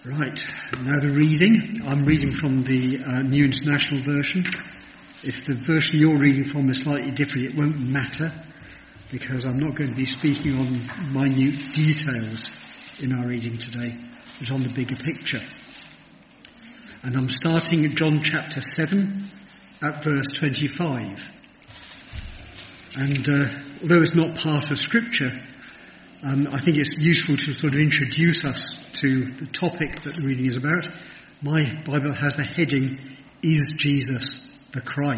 Right, now the reading. I'm reading from the New International Version. If the version you're reading from is slightly different, it won't matter, because I'm not going to be speaking on minute details in our reading today, but on the bigger picture. And I'm starting at John chapter 7 at verse 25. And although it's not part of Scripture, I think it's useful to sort of introduce us to the topic that the reading is about. My Bible has the heading, "Is Jesus the Christ?" ?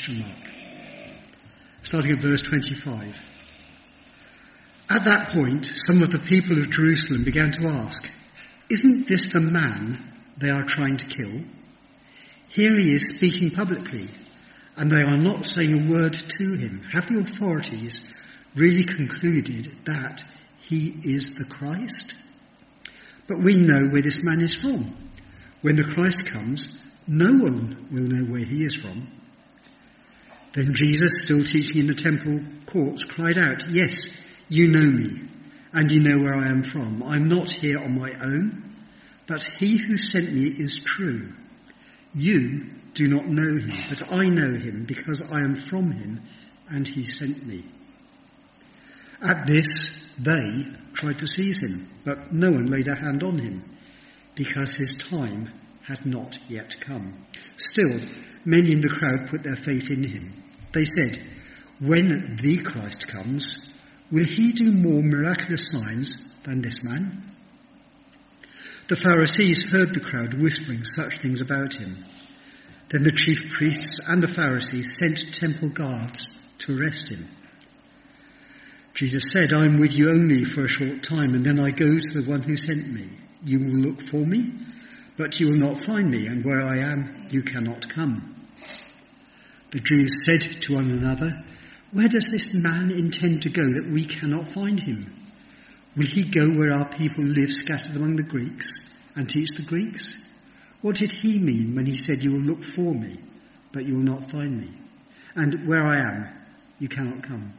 Starting at verse 25. At that point, some of the people of Jerusalem began to ask, "Isn't this the man they are trying to kill? Here he is speaking publicly, and they are not saying a word to him. Have the authorities really concluded that he is the Christ? But we know where this man is from. When the Christ comes, no one will know where he is from." Then Jesus, still teaching in the temple courts, cried out, "Yes, you know me, and you know where I am from. I'm not here on my own, but he who sent me is true. You do not know him, but I know him because I am from him, and he sent me." At this, they tried to seize him, but no one laid a hand on him, because his time had not yet come. Still, many in the crowd put their faith in him. They said, "When the Christ comes, will he do more miraculous signs than this man?" The Pharisees heard the crowd whispering such things about him. Then the chief priests and the Pharisees sent temple guards to arrest him. Jesus said, "I am with you only for a short time, and then I go to the one who sent me. You will look for me, but you will not find me, and where I am, you cannot come." The Jews said to one another, "Where does this man intend to go that we cannot find him? Will he go where our people live scattered among the Greeks and teach the Greeks? What did he mean when he said, 'You will look for me, but you will not find me, and where I am, you cannot come'?"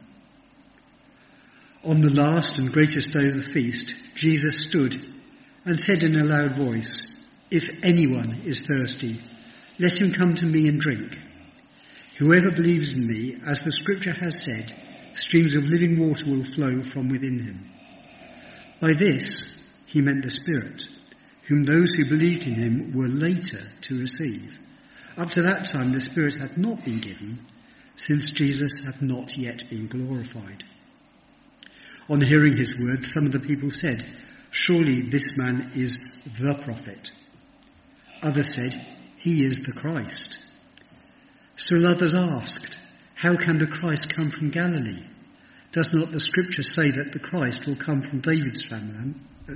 On the last and greatest day of the feast, Jesus stood and said in a loud voice, "If anyone is thirsty, let him come to me and drink. Whoever believes in me, as the scripture has said, streams of living water will flow from within him." By this, he meant the Spirit, whom those who believed in him were later to receive. Up to that time, the Spirit had not been given, since Jesus had not yet been glorified. On hearing his words, some of the people said, "Surely this man is the prophet." Others said, "He is the Christ." Still others asked, "How can the Christ come from Galilee? Does not the scripture say that the Christ will come from David's family,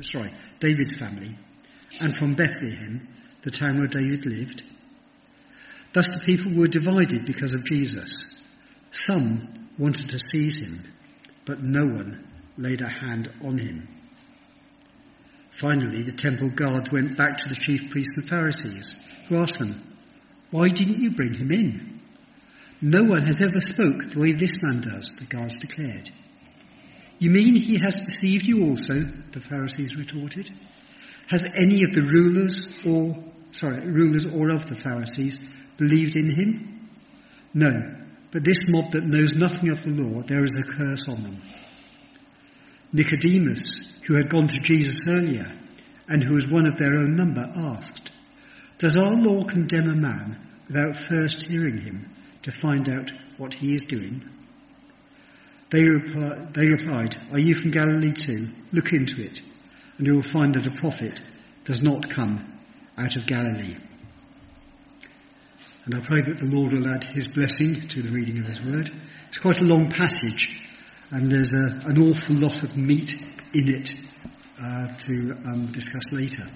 and from Bethlehem, the town where David lived?" Thus the people were divided because of Jesus. Some wanted to seize him, but no one laid a hand on him. Finally, the temple guards went back to the chief priests and Pharisees, who asked them, "Why didn't you bring him in?" "No one has ever spoke the way this man does," the guards declared. "You mean he has deceived you also?" the Pharisees retorted. "Has any of the rulers or of the Pharisees believed in him? No, but this mob that knows nothing of the law, there is a curse on them." Nicodemus, who had gone to Jesus earlier, and who was one of their own number, asked, "Does our law condemn a man without first hearing him to find out what he is doing?" They replied, "Are you from Galilee too? Look into it, and you will find that a prophet does not come out of Galilee." And I pray that the Lord will add his blessing to the reading of his word. It's quite a long passage, and there's an awful lot of meat in it to discuss later.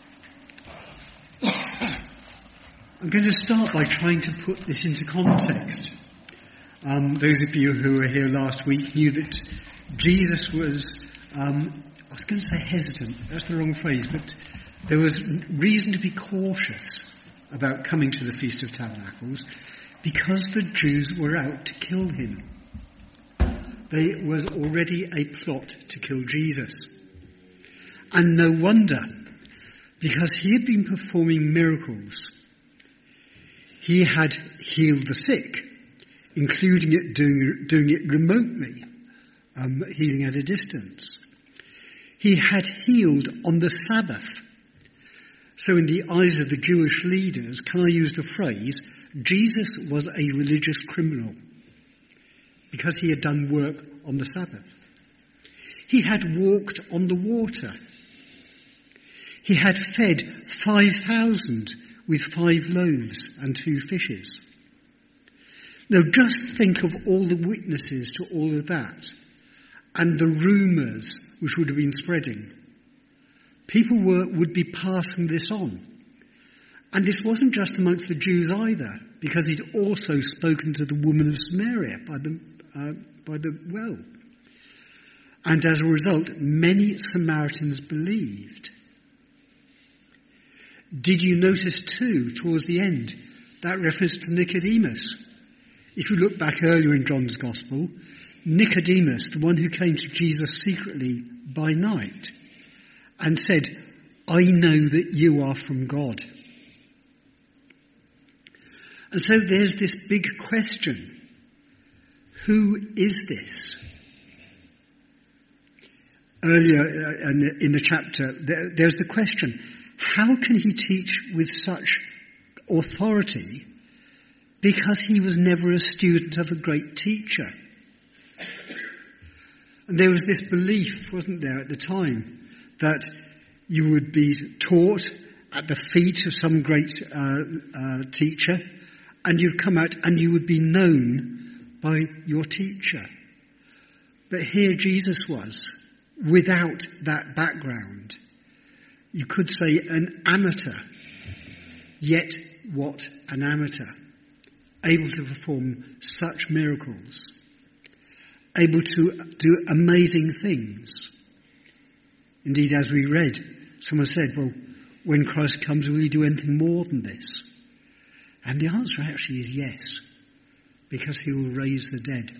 I'm going to start by trying to put this into context. Those of you who were here last week knew that Jesus was, I was going to say hesitant, that's the wrong phrase, but there was reason to be cautious about coming to the Feast of Tabernacles because the Jews were out to kill him. There was already a plot to kill Jesus. And no wonder. because he had been performing miracles. He had healed the sick, including doing it remotely, healing at a distance. He had healed on the Sabbath. So in the eyes of the Jewish leaders, can I use the phrase, Jesus was a religious criminal because he had done work on the Sabbath. He had walked on the water. He had fed 5,000 with 5 loaves and 2 fishes. Now just think of all the witnesses to all of that and the rumours which would have been spreading. People would be passing this on. And this wasn't just amongst the Jews either, because he'd also spoken to the woman of Samaria by the well. And as a result, many Samaritans believed. Did you notice too, towards the end, that reference to Nicodemus? If you look back earlier in John's Gospel, Nicodemus, the one who came to Jesus secretly by night, and said, I know that you are from God. And so there's this big question. Who is this? Earlier in the chapter, there's the question, how can he teach with such authority? Because he was never a student of a great teacher. And there was this belief, wasn't there, at the time, that you would be taught at the feet of some great teacher, and you'd come out and you would be known by your teacher. But here Jesus was, without that background. You could say an amateur, yet what an amateur. Able to perform such miracles. Able to do amazing things. Indeed, as we read, someone said, well, when Christ comes, will he do anything more than this? And the answer actually is yes, because he will raise the dead.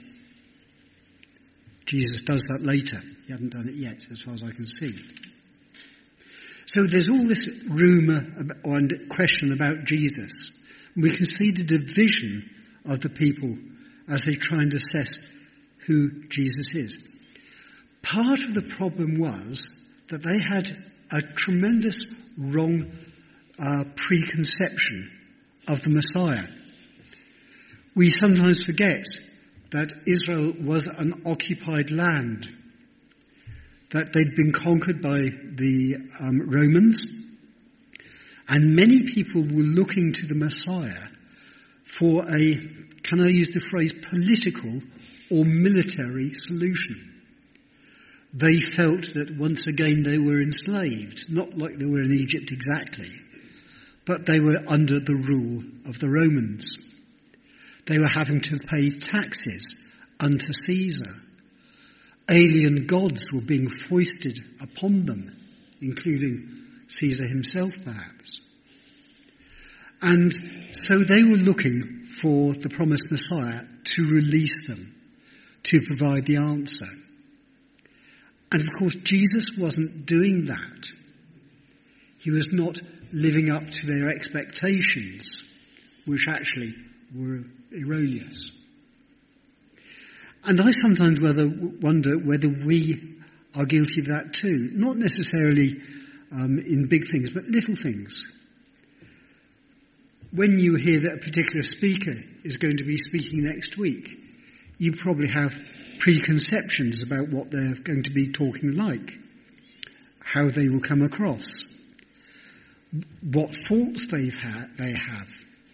Jesus does that later. He hasn't done it yet, as far as I can see. So there's all this rumour and question about Jesus. We can see the division of the people as they try and assess who Jesus is. Part of the problem was that they had a tremendous wrong preconception of the Messiah. We sometimes forget that Israel was an occupied land, that they'd been conquered by the Romans, and many people were looking to the Messiah for a, can I use the phrase, political or military solution. They felt that once again they were enslaved, not like they were in Egypt exactly, but they were under the rule of the Romans. They were having to pay taxes unto Caesar. Alien gods were being foisted upon them, including Caesar himself perhaps. And so they were looking for the promised Messiah to release them, to provide the answer. And of course Jesus wasn't doing that. He was not living up to their expectations, which actually were erroneous. And I sometimes wonder whether we are guilty of that too. Not necessarily in big things, but little things. When you hear that a particular speaker is going to be speaking next week, you probably have preconceptions about what they're going to be talking like, how they will come across, what faults they have.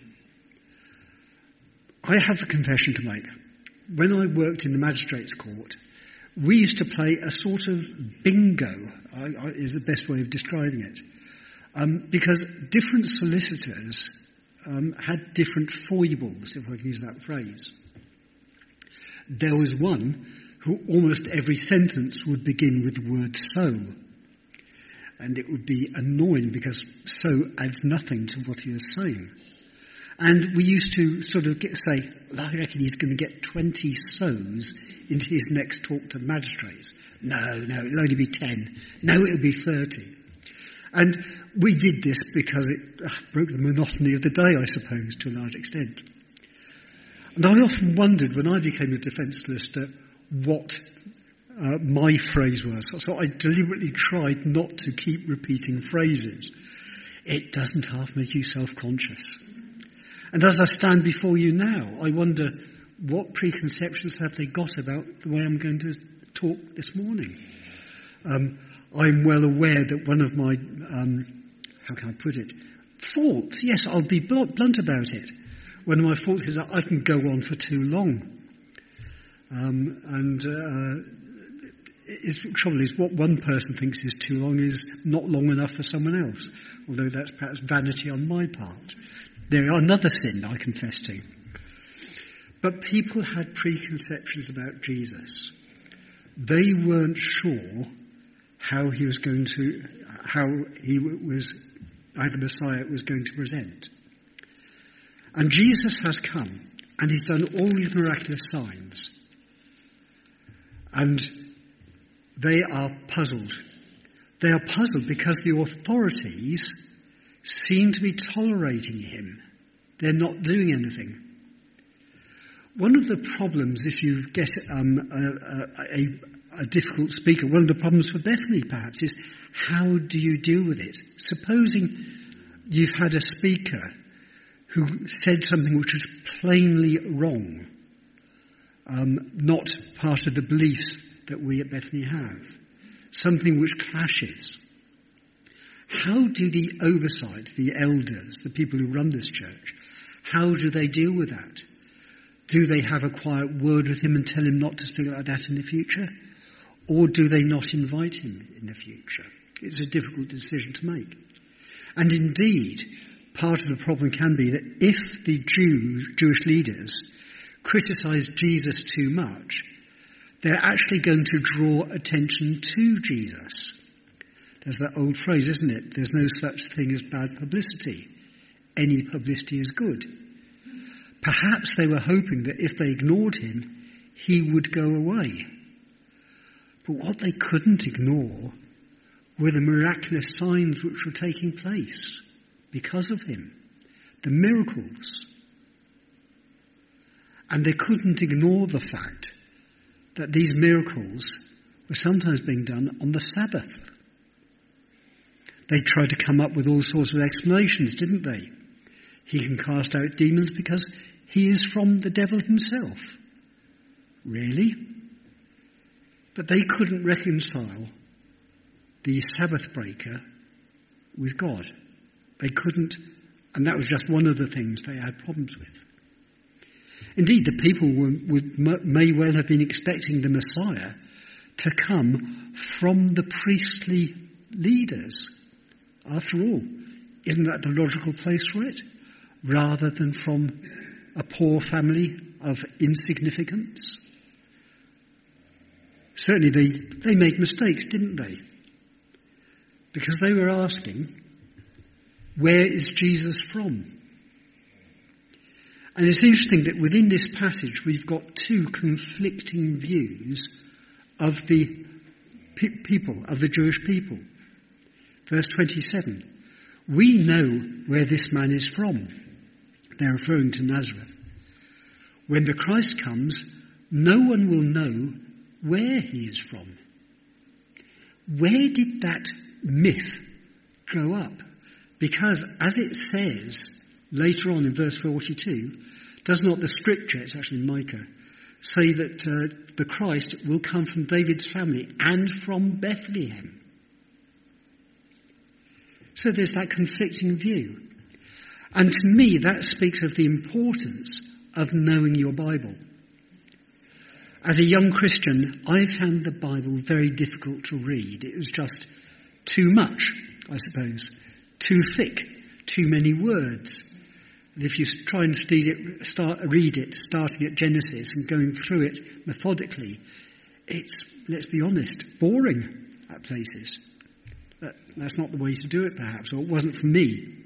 I have a confession to make. When I worked in the magistrates' court, we used to play a sort of bingo, is the best way of describing it, because different solicitors had different foibles, if I can use that phrase. There was one who almost every sentence would begin with the word so. And it would be annoying because so adds nothing to what he was saying. And we used to sort of say, well, I reckon he's going to get 20 so's into his next talk to the magistrates. No, it'll only be 10. No, it'll be 30. And we did this because it broke the monotony of the day, I suppose, to a large extent. And I often wondered, when I became a defence solicitor, what my phrase was. So I deliberately tried not to keep repeating phrases. It doesn't half make you self-conscious. And as I stand before you now, I wonder, what preconceptions have they got about the way I'm going to talk this morning? I'm well aware that one of my, how can I put it, faults, yes, I'll be blunt about it. One of my faults is that I can go on for too long. The trouble is, what one person thinks is too long is not long enough for someone else, although that's perhaps vanity on my part. There are another sin I confess to. But people had preconceptions about Jesus. They weren't sure how the Messiah was going to present. And Jesus has come, and he's done all these miraculous signs. And they are puzzled. They are puzzled because the authorities seem to be tolerating him. They're not doing anything. One of the problems, if you get a difficult speaker, one of the problems for Bethany perhaps is, how do you deal with it? Supposing you've had a speaker who said something which was plainly wrong, not part of the beliefs that we at Bethany have, something which clashes. How do the oversight, the elders, the people who run this church, how do they deal with that? Do they have a quiet word with him and tell him not to speak like that in the future? Or do they not invite him in the future? It's a difficult decision to make. And indeed, part of the problem can be that if the Jewish leaders criticize Jesus too much, they're actually going to draw attention to Jesus. There's that old phrase, isn't it? There's no such thing as bad publicity. Any publicity is good. Perhaps they were hoping that if they ignored him, he would go away. But what they couldn't ignore were the miraculous signs which were taking place because of him. The miracles. And they couldn't ignore the fact that these miracles were sometimes being done on the Sabbath. They tried to come up with all sorts of explanations, didn't they? He can cast out demons because he is from the devil himself. Really? But they couldn't reconcile the Sabbath breaker with God. They couldn't, and that was just one of the things they had problems with. Indeed, the people may well have been expecting the Messiah to come from the priestly leaders. After all, isn't that the logical place for it? Rather than from a poor family of insignificance? Certainly they made mistakes, didn't they? Because they were asking, where is Jesus from? And it's interesting that within this passage we've got two conflicting views of the people, of the Jewish people. Verse 27, we know where this man is from. They're referring to Nazareth. When the Christ comes, no one will know where he is from. Where did that myth grow up? Because as it says later on in verse 42, does not the scripture, it's actually Micah, say that the Christ will come from David's family and from Bethlehem? So there's that conflicting view. And to me, that speaks of the importance of knowing your Bible. As a young Christian, I found the Bible very difficult to read. It was just too much, I suppose. Too thick, too many words. And if you try and read it, starting at Genesis and going through it methodically, it's, let's be honest, boring at places. That's not the way to do it, perhaps, or it wasn't for me.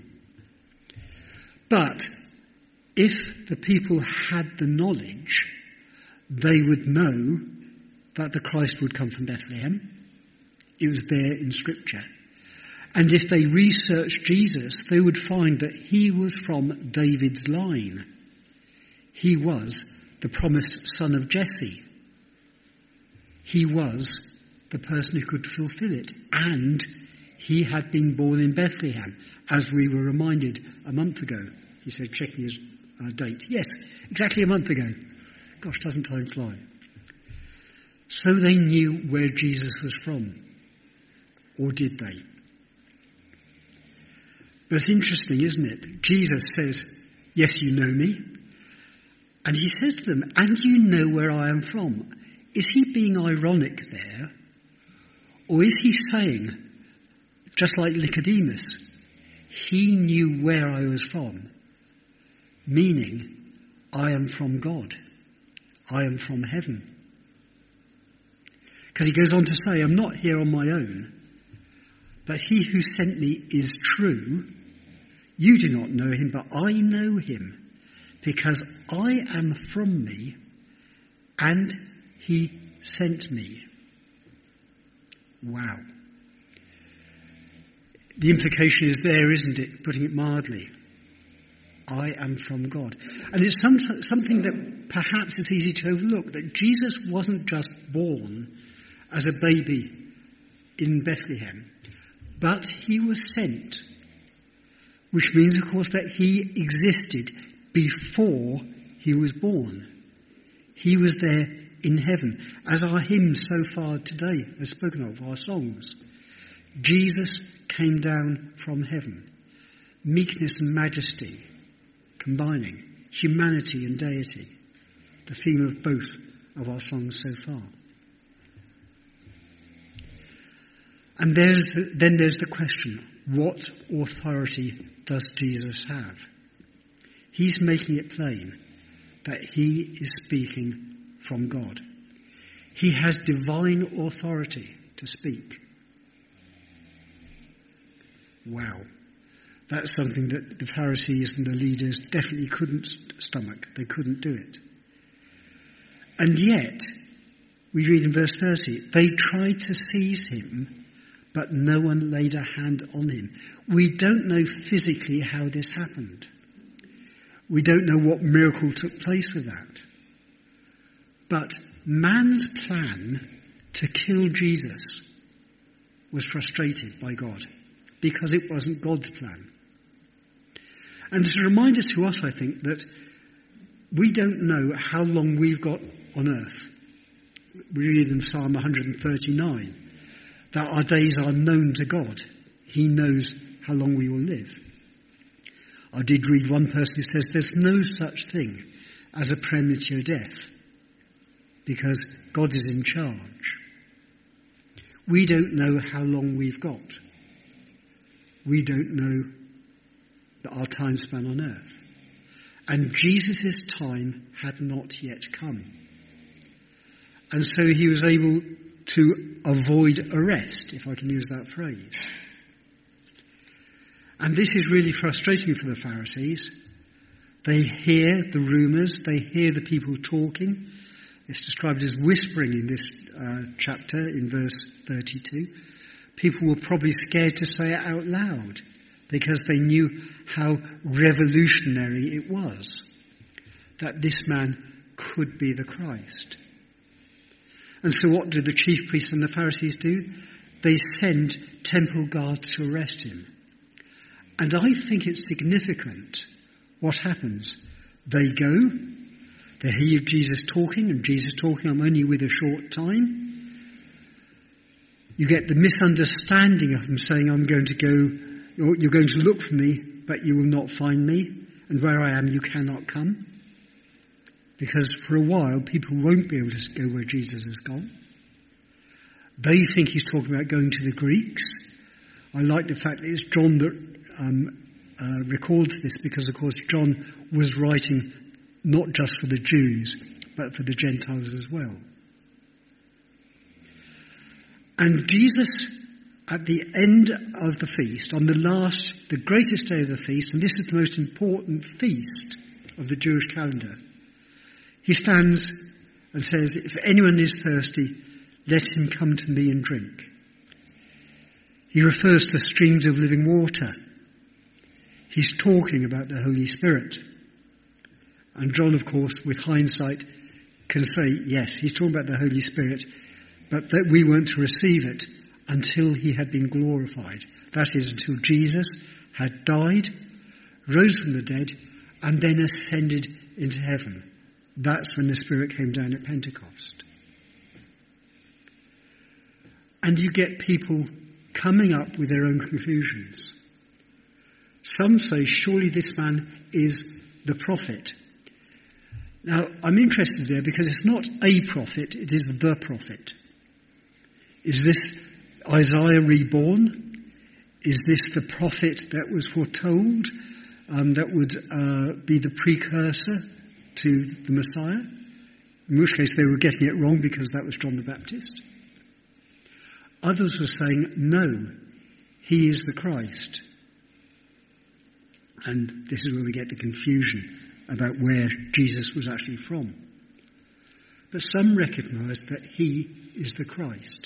But if the people had the knowledge, they would know that the Christ would come from Bethlehem. It was there in Scripture. And if they researched Jesus, they would find that he was from David's line. He was the promised son of Jesse. He was the person who could fulfill it. And he had been born in Bethlehem, as we were reminded a month ago. He said, checking his date. Yes, exactly a month ago. Gosh, doesn't time fly? So they knew where Jesus was from. Or did they? That's interesting, isn't it? Jesus says, yes, you know me. And he says to them, and you know where I am from. Is he being ironic there? Or is he saying, just like Nicodemus, he knew where I was from? Meaning, I am from God. I am from heaven. Because he goes on to say, I'm not here on my own, but he who sent me is true. You do not know him, but I know him, because I am from me, and he sent me. Wow. The implication is there, isn't it? Putting it mildly. I am from God. And it's something that perhaps is easy to overlook, that Jesus wasn't just born as a baby in Bethlehem, but he was sent, which means, of course, that he existed before he was born. He was there in heaven, as our hymns so far today have spoken of, our songs. Jesus came down from heaven, meekness and majesty, combining humanity and deity, the theme of both of our songs so far. And then there's the question, what authority does Jesus have? He's making it plain that he is speaking from God. He has divine authority to speak. Wow. That's something that the Pharisees and the leaders definitely couldn't stomach. They couldn't do it. And yet, we read in verse 30, they tried to seize him, but no one laid a hand on him. We don't know physically how this happened. We don't know what miracle took place with that. But man's plan to kill Jesus was frustrated by God, because it wasn't God's plan. And it's a reminder to us, I think, that we don't know how long we've got on earth. We read in Psalm 139 that our days are known to God. He knows how long we will live. I did read one person who says there's no such thing as a premature death, because God is in charge. We don't know how long we've got. We don't know our time span on earth. And Jesus' time had not yet come. And so he was able to avoid arrest, if I can use that phrase. And this is really frustrating for the Pharisees. They hear the rumours, they hear the people talking. It's described as whispering in this chapter, in verse 32. People were probably scared to say it out loud, because they knew how revolutionary it was that this man could be the Christ. And so what do the chief priests and the Pharisees do? They send temple guards to arrest him. And I think it's significant what happens. They go, they hear Jesus talking, and Jesus talking, I'm only with a short time. You get the misunderstanding of them saying, I'm going to go, you're going to look for me, but you will not find me, and where I am you cannot come. Because for a while people won't be able to go where Jesus has gone. They think he's talking about going to the Greeks. I like the fact that it's John that records this, because of course John was writing not just for the Jews, but for the Gentiles as well. And Jesus, at the end of the feast, on the greatest day of the feast, and this is the most important feast of the Jewish calendar, he stands and says, if anyone is thirsty, let him come to me and drink. He refers to streams of living water. He's talking about the Holy Spirit. And John, of course, with hindsight, can say, yes, he's talking about the Holy Spirit, but that we weren't to receive it until he had been glorified. That is, until Jesus had died, rose from the dead, and then ascended into heaven. That's when the Spirit came down at Pentecost. And you get people coming up with their own conclusions. Some say, surely this man is the prophet. Now, I'm interested there because it's not a prophet, it is the prophet. Is this Isaiah reborn? Is this the prophet that was foretold, that would be the precursor to the Messiah? In which case they were getting it wrong because that was John the Baptist. Others were saying, no, he is the Christ. And this is where we get the confusion about where Jesus was actually from. But some recognize that he is the Christ.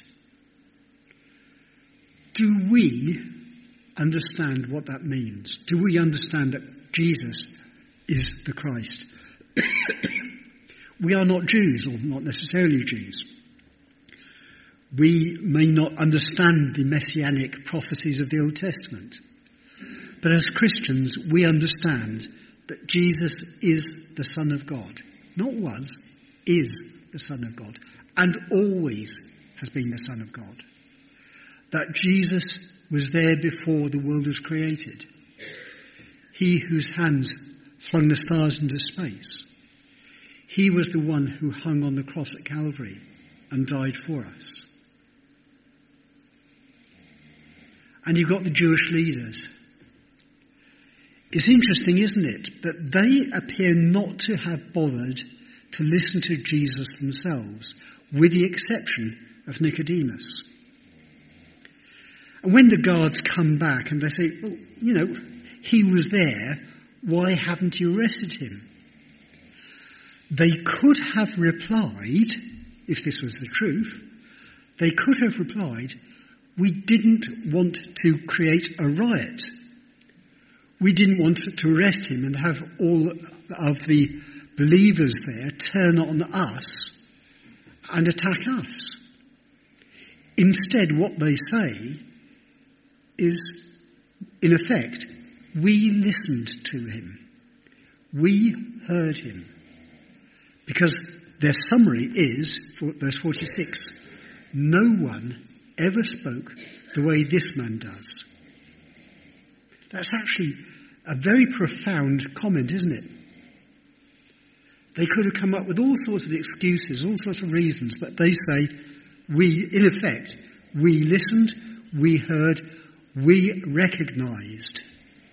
Do we understand what that means? Do we understand that Jesus is the Christ? We are not Jews, or not necessarily Jews. We may not understand the messianic prophecies of the Old Testament. But as Christians, we understand that Jesus is the Son of God. Not was, is the Son of God. And always has been the Son of God. That Jesus was there before the world was created. He whose hands flung the stars into space. He was the one who hung on the cross at Calvary and died for us. And you've got the Jewish leaders. It's interesting, isn't it, that they appear not to have bothered to listen to Jesus themselves, with the exception of Nicodemus. And when the guards come back and they say, well, you know, he was there, why haven't you arrested him? They could have replied, if this was the truth, they could have replied, we didn't want to create a riot. We didn't want to arrest him and have all of the believers there turn on us and attack us. Instead, what they say is, in effect, we listened to him. We heard him. Because their summary is, verse 46, no one ever spoke the way this man does. That's actually a very profound comment, isn't it? They could have come up with all sorts of excuses, all sorts of reasons, but they say, in effect, we listened, we heard, we recognized.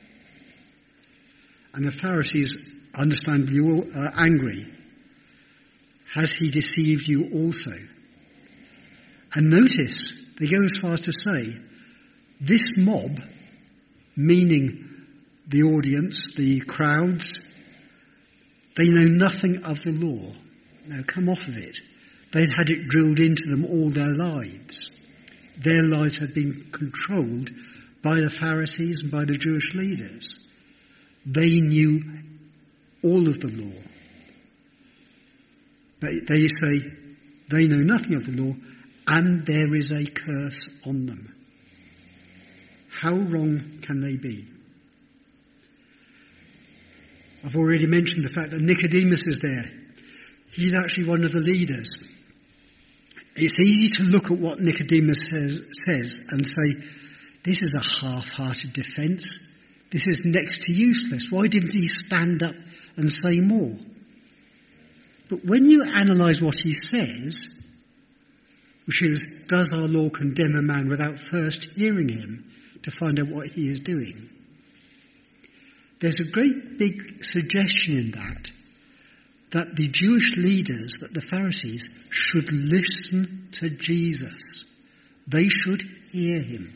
And the Pharisees, understandably, are angry. Has he deceived you also? And notice, they go as far as to say, this mob, meaning the audience, the crowds, they know nothing of the law. Now come off of it. They'd had it drilled into them all their lives. Their lives had been controlled by the Pharisees and by the Jewish leaders. They knew all of the law. But they say they know nothing of the law, and there is a curse on them. How wrong can they be? I've already mentioned the fact that Nicodemus is there. He's actually one of the leaders. It's easy to look at what Nicodemus says and say, this is a half-hearted defence. This is next to useless. Why didn't he stand up and say more? But when you analyse what he says, which is, does our law condemn a man without first hearing him to find out what he is doing? There's a great big suggestion in that the Jewish leaders, that the Pharisees, should listen to Jesus. They should hear him.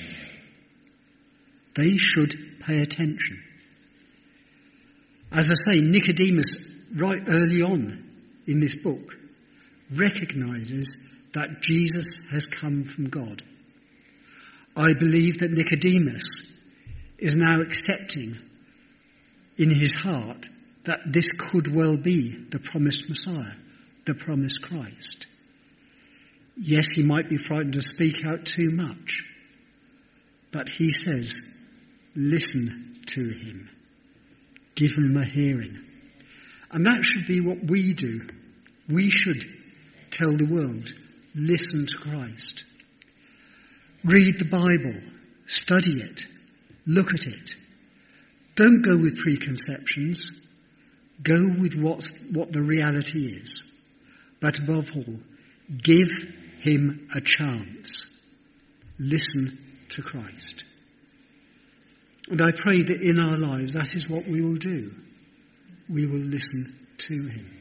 They should pay attention. As I say, Nicodemus, right early on in this book, recognises that Jesus has come from God. I believe that Nicodemus is now accepting in his heart that this could well be the promised Messiah, the promised Christ. Yes, he might be frightened to speak out too much, but he says, listen to him. Give him a hearing. And that should be what we do. We should tell the world, listen to Christ. Read the Bible, study it, look at it. Don't go with preconceptions. Go with what the reality is. But above all, give him a chance. Listen to Christ. And I pray that in our lives that is what we will do. We will listen to him.